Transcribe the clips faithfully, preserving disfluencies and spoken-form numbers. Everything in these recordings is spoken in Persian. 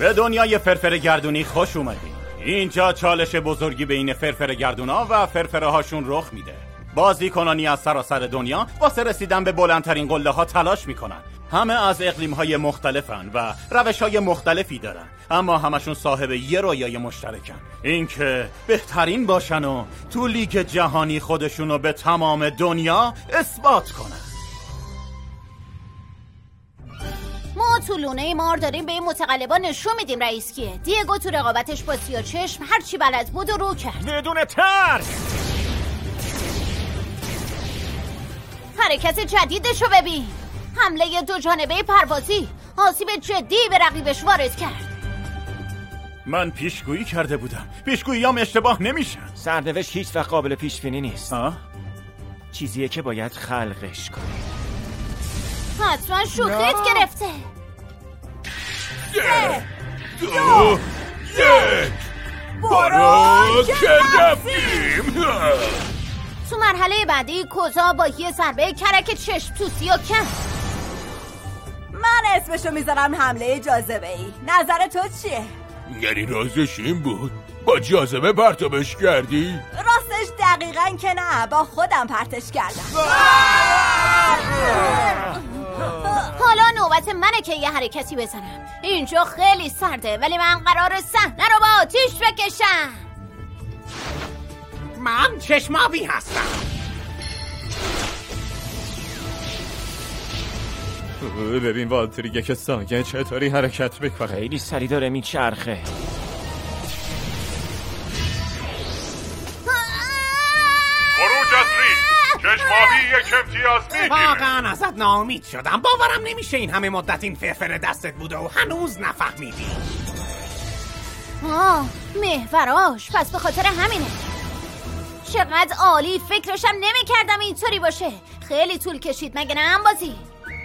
به دنیای فرفر گردونی خوش اومدین. اینجا چالش بزرگی بین فرفر گردونا و فرفره هاشون رخ میده. بازیکنانی از سراسر دنیا واسه رسیدن به بلندترین قله ها تلاش میکنن. همه از اقلیم های مختلفن و روش های مختلفی دارن، اما همشون صاحب یه رویای مشترکن، اینکه بهترین باشن و تو لیگ جهانی خودشونو به تمام دنیا اثبات کنن. ما تو لونه مار داریم به این متقلبا نشون میدیم رئیس کیه. دیگو تو رقابتش با سیاه چشم هرچی بلد بود و رو کرد بدون ترس. حرکت جدیدشو ببین، حمله دو جانبه پروازی آسیب جدی به رقیبش وارد کرد. من پیشگویی کرده بودم، پیشگوییام اشتباه نمیشن. سرنوشت هیچ وقت قابل پیش بینی نیست. آه؟ چیزیه که باید خلقش کنی. حتما شوخیت گرفته. سه دو یک برو که رفتیم. تو مرحله بعدی کوزا با یه ضربه کرک چشم توسی و کم. من اسمشو میذارم حمله جاذبه ای. نظر تو چیه؟ یعنی رازش این بود با جاذبه پرتابش کردی؟ راستش دقیقاً که نه، با خودم پرتش کردم. حالا نوبت منه که یه حرکتی بزنم. اینجا خیلی سرده ولی من قرار صحنه رو با آتیش بکشم. من چشمابی هستم. ببین والتریگه که ساگه چطوری حرکت میکنه. خیلی سری داره میچرخه. خروج از ریگ. چشمابی یک امتیاز میگیره. واقعا ازت ناامید شدم. باورم نمیشه این همه مدت این فرفر دستت بوده و هنوز نفهمیدی. آه محوراش، پس به خاطر همینه. چقدر عالی، فکرشم نمی کردم اینطوری باشه. خیلی طول کشید مگه نه انبازی؟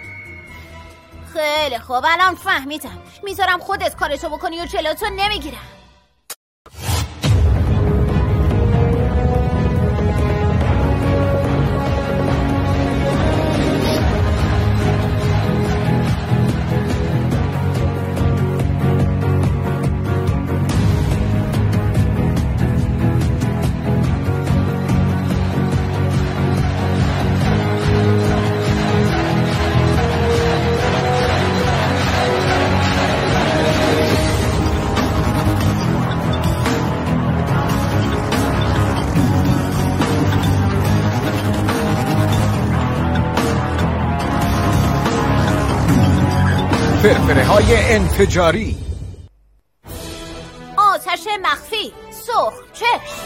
خیلی خوب الان فهمیدم. میذارم خودت کارتو بکنی و جلوتو نمیگیرم. فرفره های انفجاری. آتش مخفی سرخ چشم.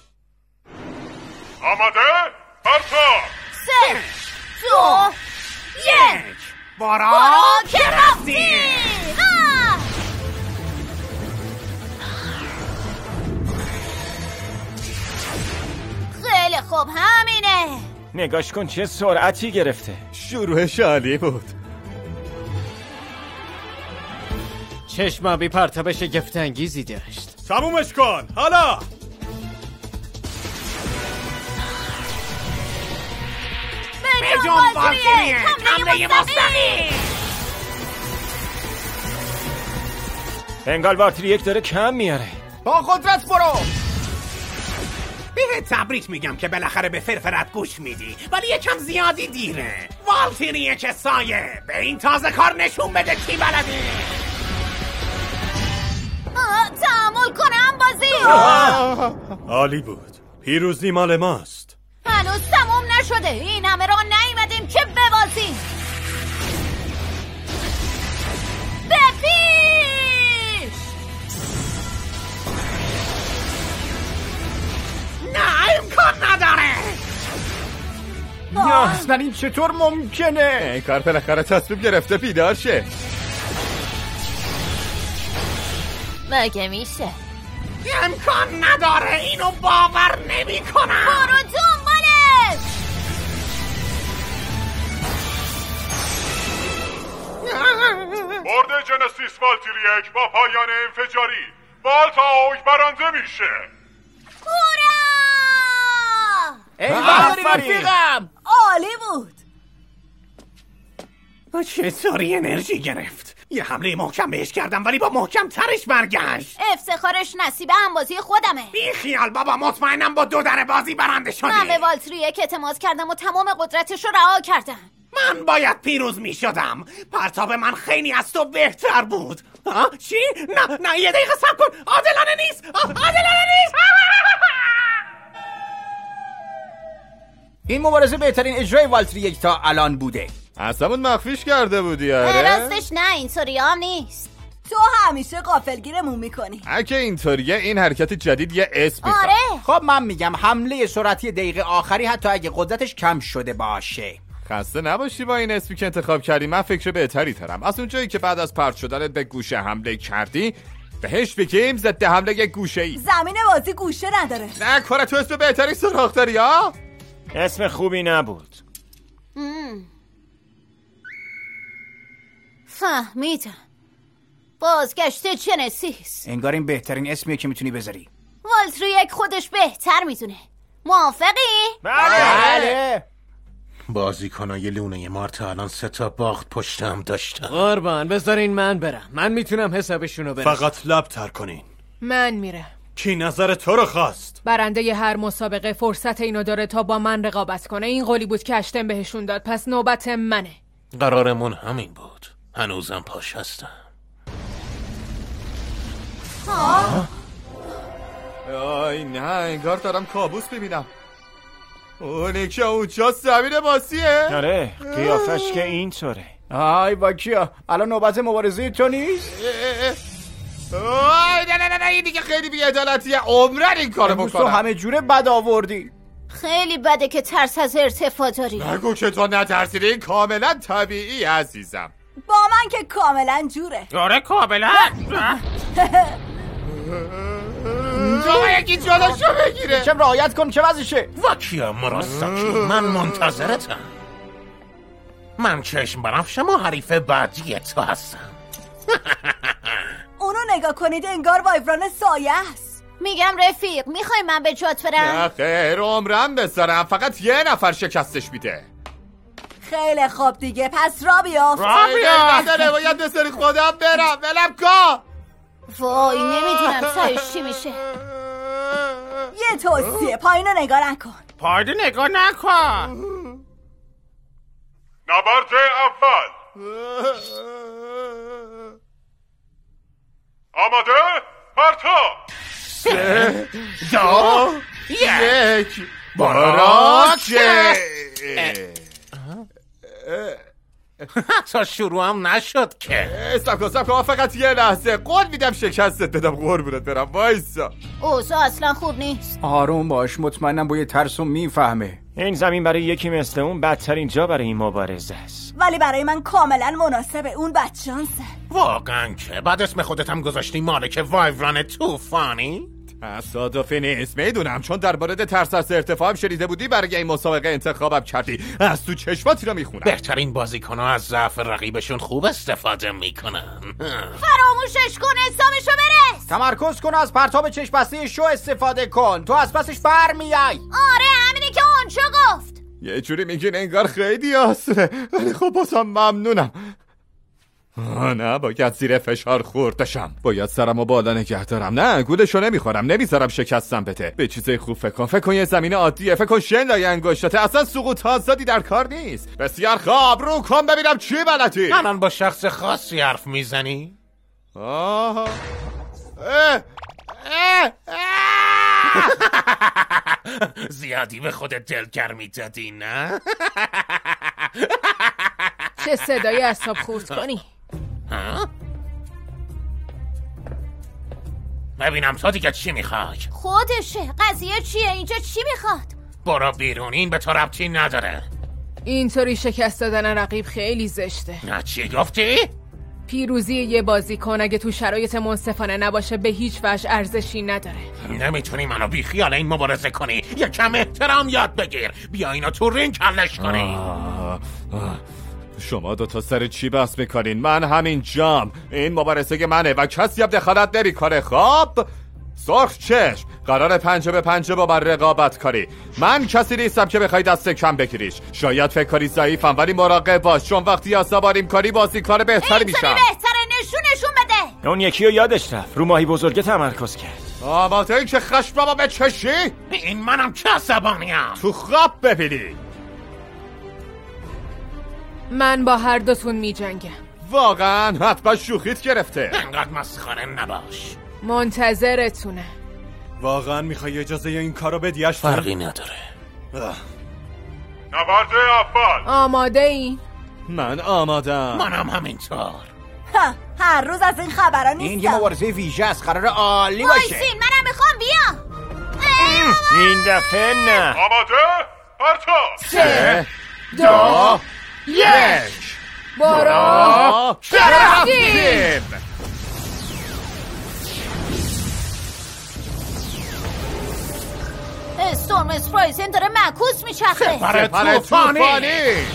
آماده؟ پرتاب. سه دو یک برو که رفتیم. خیلی خوب همینه. نگاش کن چه سرعتی گرفته. شروعش عالی بود. چشمابی پرتاب شگفت انگیزی داشت. تمومش کن حالا. بجون والتریه حمله مستقیم. انگار والتری یک داره کم میاره. با قدرت برو. بهت تبریک میگم که بالاخره به فرفرت گوش میدی، ولی یکم زیادی دیره. والتریه که سایه، به این تازه کار نشون بده کی بلدی. تحمل کنم بازی. عالی بود. پیروزی مال ماست. هنوز تموم نشده. این همه را نیومدیم که ببازیم. به پیش. نه امکان نداره. نه اصلا این چطور ممکنه؟ این کار بالاخره تصمیم گرفته بیدار شه. مگه میشه؟ امکان نداره، اینو باور نمی کنم. برو دنبالش. برد جنسیس والتری یک با پایان انفجاری. والتا اوک برنده میشه. هورا! ای رفیقم. عالی بود. چطوری انرژی گرفت؟ یه حمله محکم بهش کردم ولی با محکم ترش برگشت. افتخارش نصیب انبازی خودمه. بی خیال بابا، مطمئنم با دو در بازی برنده شدی. من به والتریک اعتماد کردم و تمام قدرتش رو رها کردم. من باید پیروز می شدم. پرتاب من خیلی از تو بهتر بود. ها؟ چی؟ نه نه یه دقیقه صبر کن. عادلانه نیست. عادلانه نیست. این مبارزه بهترین اجرای والتریک تا الان بوده. اصلا مخفیش کرده بودی آره؟ راستش نه، اینطوری هم نیست. تو همیشه غافلگیرمون میکنی. اگه اینطوریه این حرکت جدید یه اسم میخواد. آره. خب من میگم حمله سرعتی دقیقه آخری حتی اگه قدرتش کم شده باشه. خسته نباشی با این اسمی که انتخاب کردی. من فکر بهتری ترم. از اونجایی که بعد از پرت شدنت به گوشه حمله کردی بهش بگیم ضد حمله گوشه ای. زمین بازی گوشه نداره. نه کار تو اسم بهتری سراغ داری ها؟ اسم خوبی نبود. فهمیدم. بازگشت جنسیس. انگار این بهترین اسمیه که میتونی بذاری. والتریک خودش بهتر میدونه. موافقی؟ بله. بازیکنای لونه مارت الان سه تا باخت پشتم داشتم. قربان بذارین من برم. من میتونم حسابشونو برم. فقط لب تر کنین. من میرم. کی نظر تو رو خواست؟ برنده ی هر مسابقه فرصت اینو داره تا با من رقابت کنه. این قولی بود که اشتم بهشون داد، پس نوبت منه. قرارمون همین بود. هنوزم پاش هستم. آی نه انگار دارم کابوس ببینم. اونی که اونجا زمین باسیه. آره قیافش که اینطوره. آی با کیا الان نوبت مبارزه تو نیست؟ آی نه نه نه این دیگه خیلی بی‌عدالتیه. عمرن این کارو بکنم. تو همه جوره بد آوردی. خیلی بده که ترس از ارتفاع داری. نگو که تو نترسیدی. این کاملا طبیعی عزیزم. با من که کاملا جوره. آره کاملا. جا یکی جلوشو بگیره. چم رعایت کن چه وضعشه؟ واکیا مراساکی من منتظرتم. من چشم بنفشم و حریف بعدی تو هستم. اونو نگاه کنید انگار وایوران سایه است. میگم رفیق میخوای من به جات برم؟ نه خیر عمرم بذارم. فقط یه نفر شکستش میده. خیلی خوب دیگه پس را بیافت. را بیافت. نداره باید بذاری خودم برم. ولم کن. وای نمیدونم سایش چی میشه. یه توصیه پایینو نگاه نکن. پایینو نگاه نکن. نبرد اول. آماده؟ پرتاب. سه دو یک باراچه. حتی شروع هم نشد که. سب کن سب کن فقط یه لحظه. قول میدم شکستت بدم. قربونت برم. وایسا. اوضاع اصلا خوب نیست. آروم باش. مطمئنم با یه ترسو میفهمه. این زمین برای یکی مثل اون بدترین جا برای این مبارزه است. ولی برای من کاملا مناسبه. اون بدشانسه. واقعا که بعد اسم خودت هم گذاشتی مالک وایوران طوفانی؟ تصادفی نیست میدونم، چون در مورد ترس از ارتفاع شنیده بودی برای این مسابقه انتخابم کردی. از تو چشماتی رو میخونم. بهترین بازیکن‌ها از ضعف رقیبشون خوب استفاده میکنن. فراموشش کن. حسابشو برس. تمرکز کن از پرتاب چشم بسته شو استفاده کن. تو از پسش برمیای. آره همینی که اونجا گفت. یه جوری میگین انگار خیلی آسونه، ولی خب بازم ممنونم. آه نه باید زیر فشار خوردشم. باید سرمو بالا نگه دارم. نه گولشو نمیخورم. نمیذارم شکستم بده. به چیزای خوب فکر کن. فکر کن یه زمین عادیه. فکر کن شن لای انگشتته. اصلا سقوط آزادی در کار نیست. بسیار خوب رو کن ببینم چی بلدی. الان با شخص خاصی حرف میزنی؟ آها اه. اه. اه. زیادی به خودت دلگرمی دادی نه؟ چه صدای اعصاب خورد کنی. ها؟ ببینم تو دیگه چی میخوای؟ خودشه. قضیه چیه؟ اینجا چی میخواد؟ برو بیرون. این به تو ربطی نداره. اینطوری شکست دادن رقیب خیلی زشته. نه چی گفتی؟ پیروزی یه بازیکن اگه تو شرایط منصفانه نباشه به هیچ وجه ارزشی نداره. نمیتونی منو بی خیال این مبارزه کنی. یه کم احترام یاد بگیر. بیا اینو تو رینگ کلش کنی. آه. آه. شما دوتا سر چی بحث میکنین؟ من همین جام. این مبارزه منه و کسی هم دخالت نمیکنه. خب سرخ چشم، قرار پنجه به پنجه با من رقابت کاری. من کسی نیستم که بخوای دست کم بگیریش. شاید فکر کاری ضعیفم ولی مراقب باش، چون وقتی عصبانیم کاری بازی کار بهتری میشم. اینطوری بهتره نشونشون بده. اون یکی رو یادش رفت، رو ماهی بزرگه تمرکز کرد. آماده ای که خشممو بچشی؟ این منم که عصبانیم. تو خواب ببینی. من با هر دوتون می جنگم. واقعا حتما شوخیت گرفته. انقدر مسخره نباش. منتظرتونه. واقعا میخوای اجازه این کارو بدی اشتر؟ فرقی نداره. نبرد اول. آماده این؟ من آمادم. منم همینطور. هر روز از این خبرها نیستم. این یه مبارزه ویژه است، قرار عالی باشه. وایسین منم میخوام بیا. این دفعه نه. آماده؟ پرتاب. سه دو یک برو رفتیم. استورم اسپرایزن داره معکوس میچرخه. سپر طوفانی.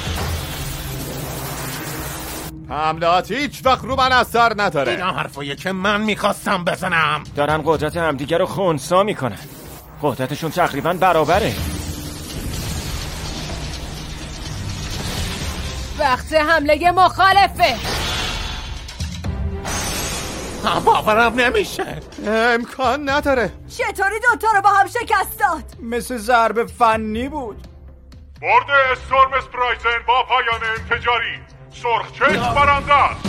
حملات هیچ وقت رو من اثر نداره. اینا حرفایی که من میخواستم بزنم. دارن قدرت همدیگه رو خونسا میکنن. قدرتشون تقریبا برابره. وقت حمله مخالفه. باورم نمیشه. امکان نداره. چطوری دوتا رو با هم شکست داد؟ مثل ضرب فنی بود. برد استورم اسپرایزن با پایان انفجاری. سرخ چشم برنده است.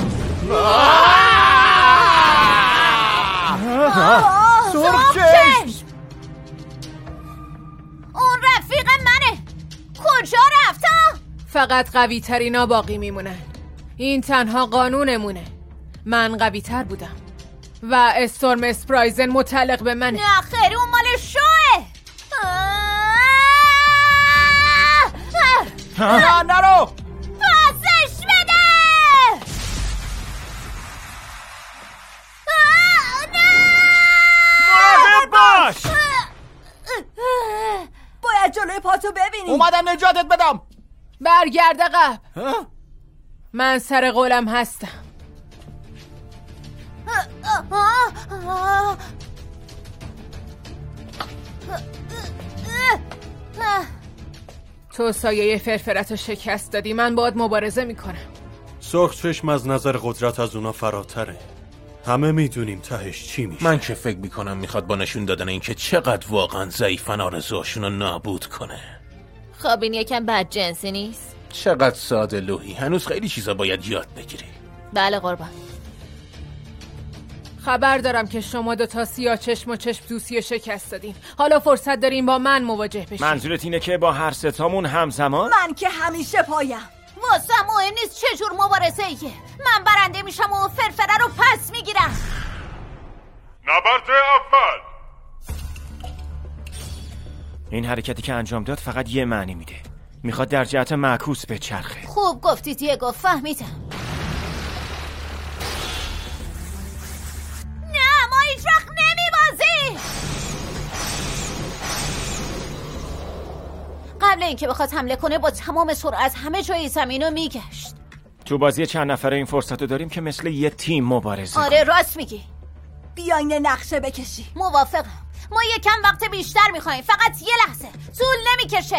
سرخ چشم. اون رفیق منه. کجا رفتا؟ فقط قوی ترینا باقی میمونن. این تنها قانونمونه. من قوی تر بودم و استورم اسپرایزن متعلق به منه. نه خیلی اون مال شوه. نه نرو. پاسش بده. مراقب باش. باید جلوی پاتو ببینی. اومدم نجاتت بدم. برگرد عقب. من سر قولم هستم. تو سایه فرفرت رو شکست دادی. من باید مبارزه میکنم. سرخ چشم از نظر قدرت از اونا فراتره. همه میدونیم تهش چی میشه. من که فکر میکنم میخواد با نشون دادن این که چقدر واقعا ضعیفن آرزوهاشون رو نابود کنه. خب این یکم بد جنسی نیست؟ چقدر ساده لوحی. هنوز خیلی چیزا باید یاد بگیری. بله قربان. خبر دارم که شما دوتا سیاه چشم و چشم دوستی شکست دادین. حالا فرصت دارین با من مواجه بشین. منظورت اینه که با هر ستامون همزمان؟ من که همیشه پایم. واسه مهم نیست چه جور مبارزه ایه. من برنده میشم و فرفره رو پس میگیرم. نبرد اول. این حرکتی که انجام داد فقط یه معنی میده. میخواد در جهت معکوس به چرخه. خوب گفتی دیگو، فهمیدم. نه ما هیچ وقت نمیبازیم. قبل اینکه بخواد حمله کنه با تمام سرعت همه جای زمین رو میگشت. تو بازی چند نفره این فرصت رو داریم که مثل یه تیم مبارزه. آره راست میگی. بیاین نقشه بکشی. موافقم. ما یکم وقت بیشتر میخوایم. فقط یه لحظه. طول نمیکشه.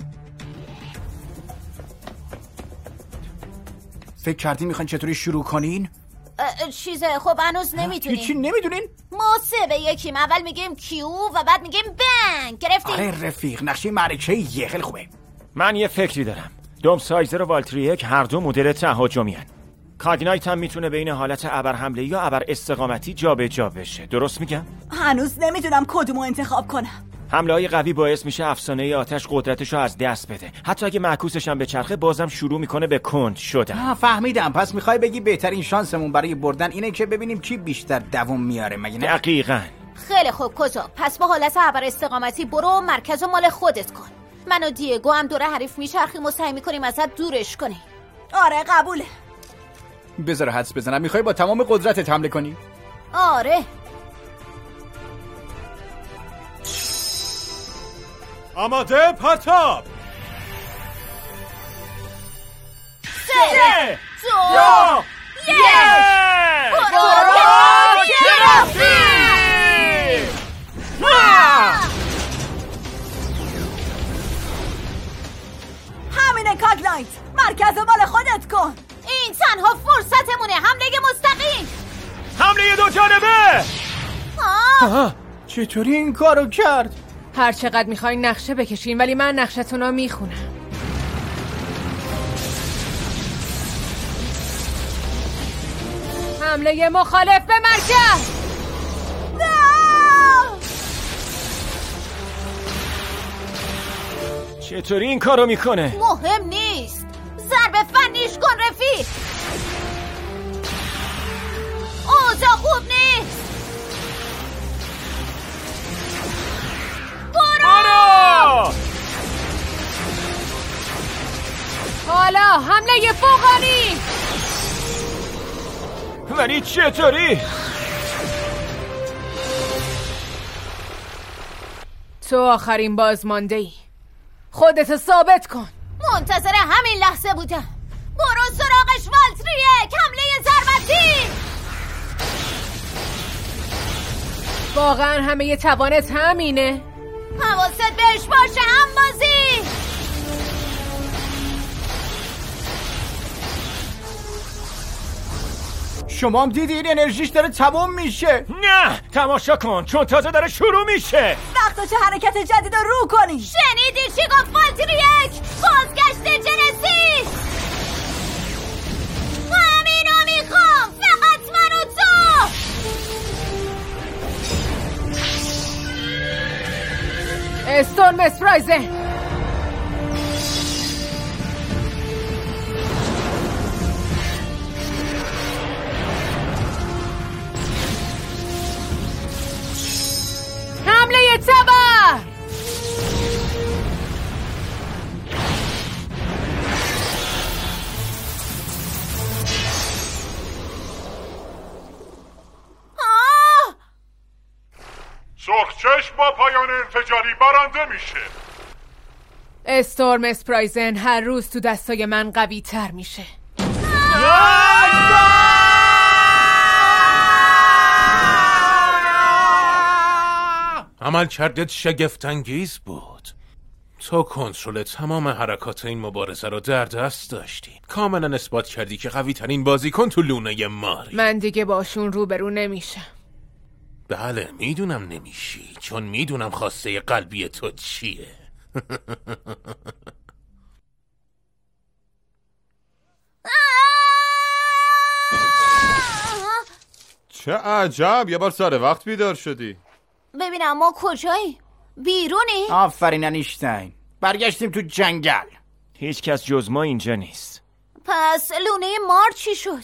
فکر کردین میخواین چطوری شروع کنین؟ چیزه خب هنوز نمیدونیم. چی نمیدونین؟ ما سه به یکیم. اول میگیم کیو و بعد میگیم بنگ. گرفتیم؟ آره رفیق، نقشه معرکه یه خیلی خوبه. من یه فکری دارم. دوم سایزر و والتریک هر دو مدل تهاجمی هن. کاگنایت هم میتونه بین حالت ابر حمله یا ابر استقامتی جا به جا بشه. درست میگم؟ هنوز نمیدونم کدومو انتخاب کنم. حمله های قوی باعث میشه افسانه آتش قدرتشو از دست بده. حتی اگه معکوسش هم به چرخه بازم شروع میکنه به کند شدن. فهمیدم. پس میخوای بگی بهترین شانسمون برای بردن اینه که ببینیم کی بیشتر دوام میاره، مگه نه؟ دقیقاً. خیلی خوب کوزو. پس با حالت ابر استقامتی برو مرکز و مال خودت کن. من و دیگو هم دوره حریف میچرخیم و سعی میکنیم ازت دورش کنیم. آره قبوله. بذار حدس بزنم. میخوای با تمام قدرتت حمله کنی؟ آره. آماده پرتاب. سه دو یک برو گرفتیم. دو جانبه. آه. چطوری این کارو کرد؟ هر چقدر میخواین نقشه بکشین ولی من نقشتون رو میخونم. حمله مخالف به مرکز. چطوری این کارو میکنه؟ مهم نیست. ضربه فنیش کن رفیق. اوضاع خوب نیست. برو! حالا حمله فوقانی. ولی چطوری؟ تو آخرین بازمانده ای. خودت ثابت کن. منتظر همین لحظه بودم. برو سراغش والتریک. حمله ضربتی. واقعا همه ی توانت همینه؟ حواست بهش باشه همبازی. شما هم دیدین انرژیش داره تمام میشه. نه تماشا کن چون تازه داره شروع میشه. وقتشه حرکت جدید رو رو کنی. شنیدی چی گفت والتریک؟ بازگشت جنسیس. همینو میخوام. فقط من و تو. استورم اسپرایزن. حمله تبر. سرخچشم با پایان انفجاری برنده میشه. استورم اسپرایزن هر روز تو دستای من قوی تر میشه. عمل کردت شگفت‌انگیز بود. تو کنترل تمام حرکات این مبارزه رو در دست داشتی. کاملا اثبات کردی که قوی ترین بازیکن تو لونه ماری. من دیگه باشون روبرو نمیشم. بله میدونم نمیشی چون میدونم خواسته قلبی تو چیه. چه عجب یه بار سر وقت بیدار شدی. ببینم ما کجایی؟ بیرونی؟ آفرین انیشتین. برگشتیم تو جنگل. هیچ کس جز ما اینجا نیست. پس لونه مار چی شد؟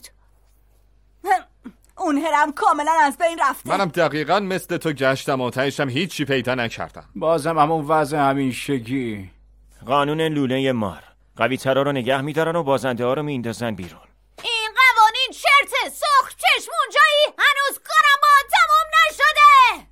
اون هرم کاملا از بین رفته. منم دقیقا مثل تو گشتم و تهشم هیچی پیدا نکردم. بازم همون وضع همیشگی. قانون لوله مار. قوی ترها رو نگه میدارن و بازنده ها رو میندازن بیرون. این قوانین چرته. سرخ چشم اونجایی. هنوز کارم با تموم نشده.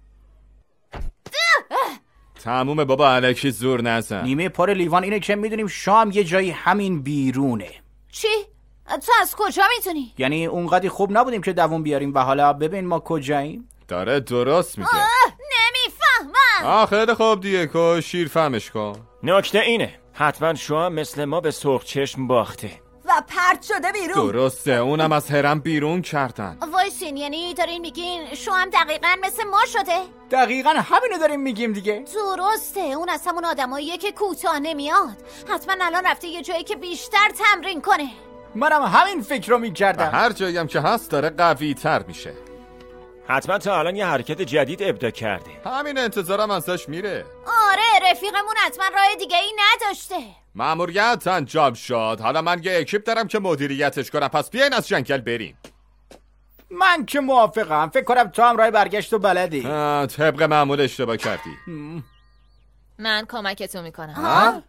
تمومه بابا الکی زور نزن. نیمه پر لیوان اینه که میدونیم شام یه جایی همین بیرونه. چی؟ تو از کجا میتونی؟ یعنی اونقدی خوب نبودیم که دووم بیاریم و حالا ببین ما کجاییم. داره درست میگه. نمیفهمم. آه خیلی خوب دیگه شیر فهمش کن. نکته اینه حتما شما مثل ما به سرخ چشم باخته و پرت شده بیرون. درسته اونم از هرم بیرون کردن. وایسین یعنی دارین میگین شو هم دقیقا مثل ما شده؟ دقیقا همینو داریم میگیم دیگه. درسته اون از همون آدماییه که کوتاه نمیاد. حتما الان رفته یه جایی که بیشتر تمرین کنه. منم همین فکر رو میکردم. هر جایی هم که هست داره قوی تر میشه. حتما تا الان یه حرکت جدید ابدا کرده. همین انتظارم ازش میره. آره رفیقمون حتما راه دیگه ای نداشته. ماموریت انجام شد. حالا من یه اکیپ دارم که مدیریتش کنم. پس بیاین از جنگل بریم. من که موافقم. فکر کنم تو هم راه برگشت و بلدی. طبق معمول اشتباه کردی. من کمکتون میکنم.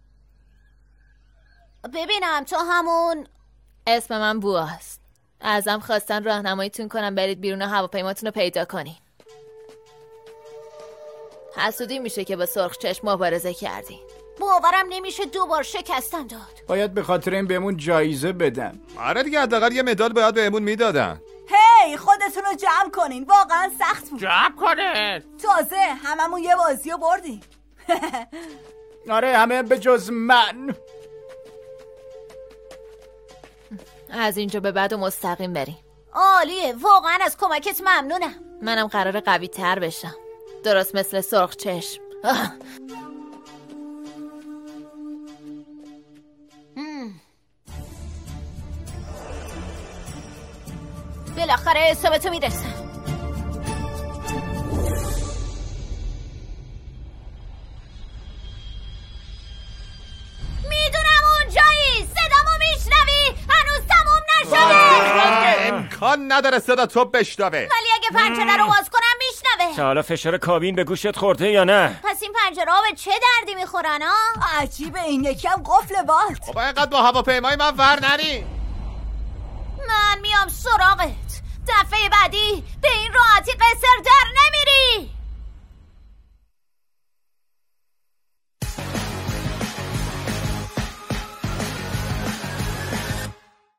ببینم تو همون اسم من بواست. ازم خواستن راهنماییتون کنم برید بیرون هواپیماتون رو پیدا کنین. حسودی میشه که با سرخ چشم مبارزه کردی. باورم نمیشه دوبار شکستم داد. باید به خاطر این بهمون جایزه بدن. آره دیگه حداقل یه مدال باید بهمون میدادن. هی خودتون رو جمع کنین. واقعا سخت بود. جمع کنین. تازه هممون یه بازی رو بردیم. آره همه به جز من. از اینجا به بعد و مستقیم بریم. عالیه، واقعا از کمکت ممنونم. منم قراره قوی تر بشم، درست مثل سرخ چشم. بالاخره حسابتو میرسم. میدونم اونجایی، صدامو میشنوی؟ هنوز تموم نشده. امکان نداره صدا تو بشنوه. ولی اگه پنجره رو باز کنم میشنوه. تا حالا فشار کابین به گوشت خورده یا نه؟ پس این پنجره ها به چه دردی میخورن ها؟ عجیبه، این یکم قفل بالت. خب اینقدر با هواپیمای من ور نری. من میام سراغت. دفعه بعدی به این راحتی قصر در نمیری.